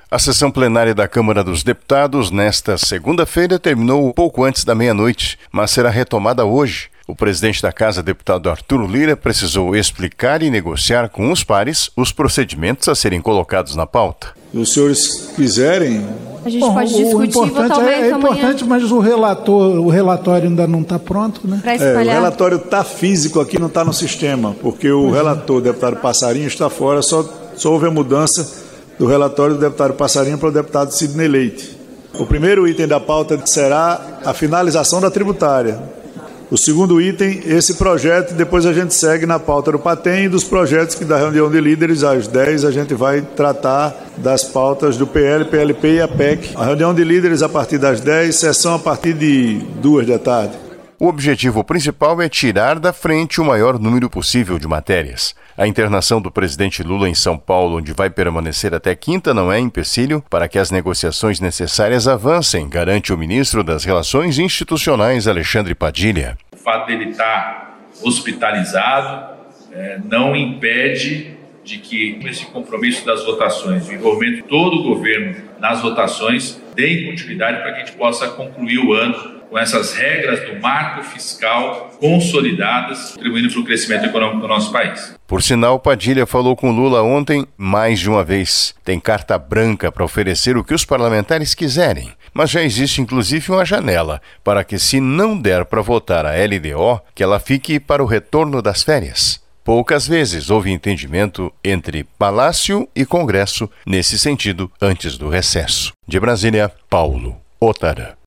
A sessão plenária da Câmara dos Deputados nesta segunda-feira terminou pouco antes da meia-noite, mas será retomada hoje. O presidente da Casa, deputado Arthur Lira, precisou explicar e negociar com os pares os procedimentos a serem colocados na pauta. Se os senhores quiserem... A gente pode discutir e votar o É importante, mas o relatório ainda não está pronto, né? O relatório está físico aqui, não está no sistema, porque o relator, o deputado Passarinho, está fora, só houve a mudança do relatório do deputado Passarinho para o deputado Sidney Leite. O primeiro item da pauta será a finalização da tributária. O segundo item, esse projeto, depois a gente segue na pauta do PATEM e dos projetos que da reunião de líderes às 10 a gente vai tratar das pautas do PL, PLP e a PEC. A reunião de líderes a partir das 10, sessão a partir de 2 da tarde. O objetivo principal é tirar da frente o maior número possível de matérias. A internação do presidente Lula em São Paulo, onde vai permanecer até quinta, não é empecilho para que as negociações necessárias avancem, garante o ministro das Relações Institucionais, Alexandre Padilha. O fato dele estar hospitalizado não impede de que esse compromisso das votações, o envolvimento de todo o governo nas votações, dê continuidade para que a gente possa concluir o ano com essas regras do marco fiscal consolidadas, contribuindo para o crescimento econômico do nosso país. Por sinal, Padilha falou com Lula ontem mais de uma vez. Tem carta branca para oferecer o que os parlamentares quiserem, mas já existe inclusive uma janela para que, se não der para votar a LDO, que ela fique para o retorno das férias. Poucas vezes houve entendimento entre Palácio e Congresso nesse sentido antes do recesso. De Brasília, Paulo Otara.